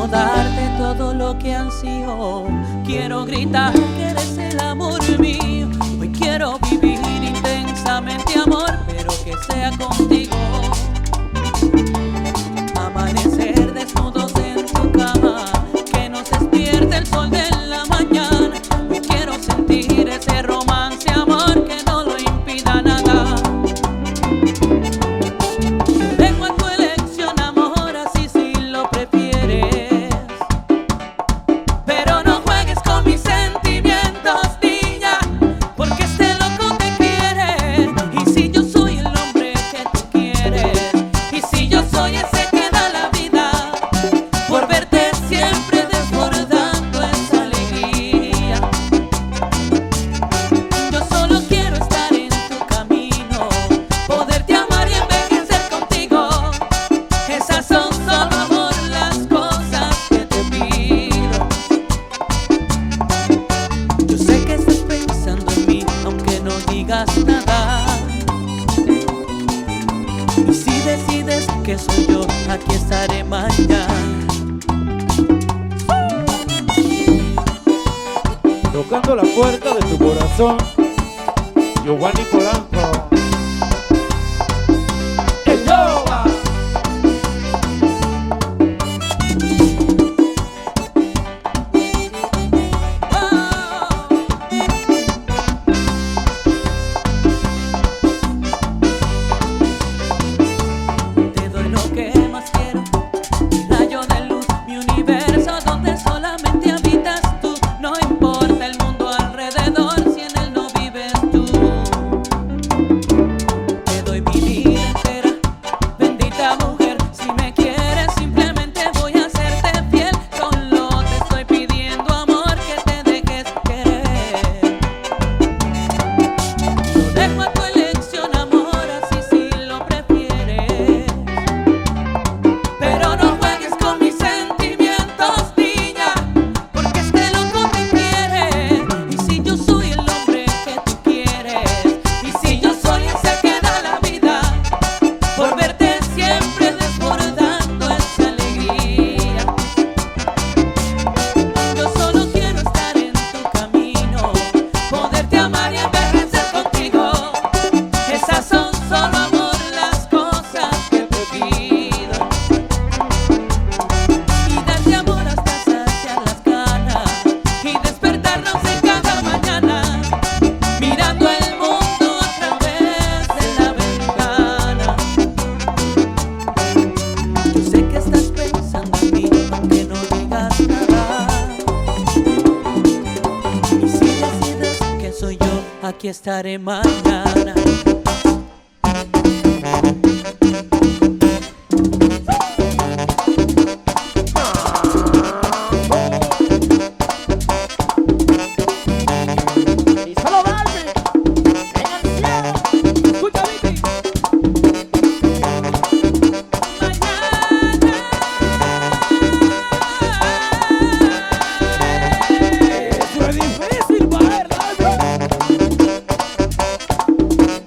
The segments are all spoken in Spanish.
Quiero darte todo lo que ansío. Quiero gritar que eres el amor mío. Hoy quiero vivir intensamente amor, pero que sea contigo. Amanecer desnudos en tu cama, que nos despierte el sol de la mañana. Hoy quiero sentir ese romance, amor, que no lo impida nada. Dejo a tu elección, amor, así si lo prefieres. Pero no juegues con mis sentimientos, niña, porque este loco te quiere. Y si yo soy el hombre que tú quieres, y si yo soy ese que da la vida, por verte siempre desbordando esa alegría. Yo solo quiero estar en tu camino, poderte amar y envejecer contigo. Esas son solo, amor, las cosas que te pido. Yo sé que estás pensando en mí, aunque no digas nada. Y si decides que soy yo, aquí estaré mañana. Tocando la puerta de tu corazón, Giovanni Polanco. ¡El yoga! Te doy lo que más quiero, mi rayo de luz, mi universo donde solamente habitas tú. No importa el mundo alrededor si en él no vives tú. Te doy mi vida entera, bendita mujer. Si me quieres simplemente voy a serte fiel. Solo te estoy pidiendo, amor, que te dejes querer. Lo dejo a tu elección, amor, así si lo prefieres. Pero no juegues con mis sentimientos, niña, porque este loco te quiere. Y si yo soy el hombre que tú quieres, y si yo soy ese que da la vida, por verte siempre desbordando esa alegría. Yo solo quiero estar en tu camino, poderte amar y envejecer contigo. Esas son solo, amor, las cosas que te pido. Y darte amor hasta saciar las ganas y despertarnos en cada mañana, mirando el mundo a través de la ventana. Yo sé que estás pensando en mí, aunque no digas nada. Y si decides que soy yo, aquí estaré mañana. Y solo Barbie en el cielo. Escucha, Vicky. Eso es difícil para él, Barbie.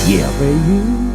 Yeah, baby.